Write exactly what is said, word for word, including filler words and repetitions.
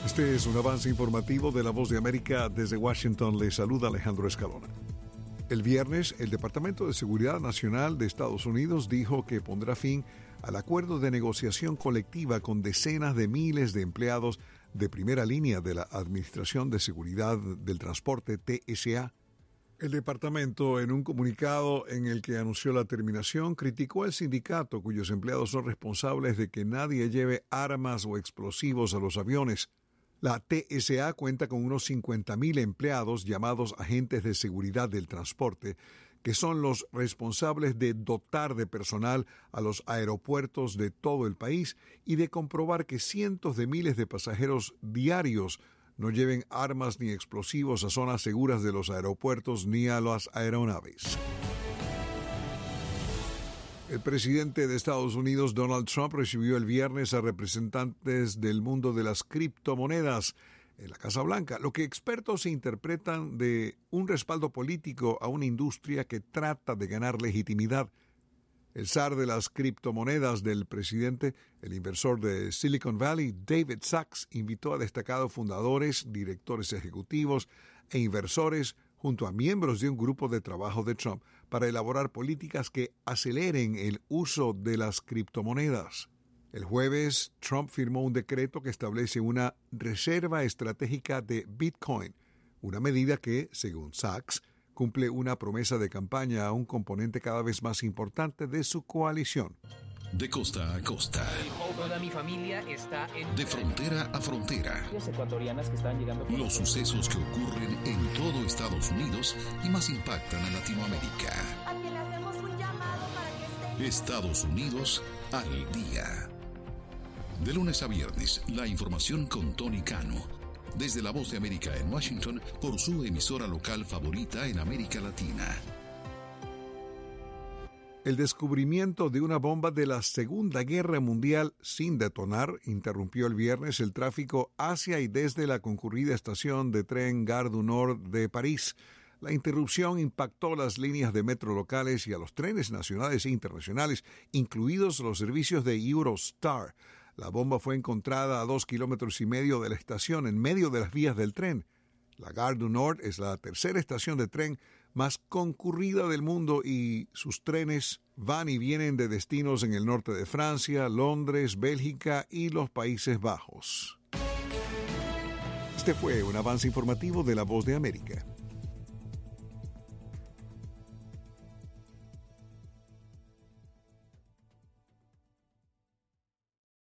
Este es un avance informativo de La Voz de América. Desde Washington le saluda Alejandro Escalona. El viernes, el Departamento de Seguridad Nacional de Estados Unidos dijo que pondrá fin al acuerdo de negociación colectiva con decenas de miles de empleados de primera línea de la Administración de Seguridad del Transporte, T S A. El departamento, en un comunicado en el que anunció la terminación, criticó al sindicato cuyos empleados son responsables de que nadie lleve armas o explosivos a los aviones. La T S A cuenta con unos cincuenta mil empleados llamados agentes de seguridad del transporte, que son los responsables de dotar de personal a los aeropuertos de todo el país y de comprobar que cientos de miles de pasajeros diarios no lleven armas ni explosivos a zonas seguras de los aeropuertos ni a las aeronaves. El presidente de Estados Unidos, Donald Trump, recibió el viernes a representantes del mundo de las criptomonedas en la Casa Blanca, lo que expertos interpretan de un respaldo político a una industria que trata de ganar legitimidad. El zar de las criptomonedas del presidente, el inversor de Silicon Valley, David Sacks, invitó a destacados fundadores, directores ejecutivos e inversores junto a miembros de un grupo de trabajo de Trump para elaborar políticas que aceleren el uso de las criptomonedas. El jueves, Trump firmó un decreto que establece una reserva estratégica de Bitcoin, una medida que, según Sacks, cumple una promesa de campaña a un componente cada vez más importante de su coalición. De costa a costa. Toda mi familia está en... De frontera a frontera. Las ecuatorianas que están llegando... Los sucesos que ocurren en todo Estados Unidos y más impactan a Latinoamérica. A quien le hacemos un llamado para que esté... Estados Unidos al día. De lunes a viernes, la información con Tony Cano. Desde La Voz de América en Washington, por su emisora local favorita en América Latina. El descubrimiento de una bomba de la Segunda Guerra Mundial sin detonar interrumpió el viernes el tráfico hacia y desde la concurrida estación de tren Gare du Nord de París. La interrupción impactó las líneas de metro locales y a los trenes nacionales e internacionales, incluidos los servicios de Eurostar. La bomba fue encontrada a dos kilómetros y medio de la estación, en medio de las vías del tren. La Gare du Nord es la tercera estación de tren más concurrida del mundo y sus trenes van y vienen de destinos en el norte de Francia, Londres, Bélgica y los Países Bajos. Este fue un avance informativo de La Voz de América.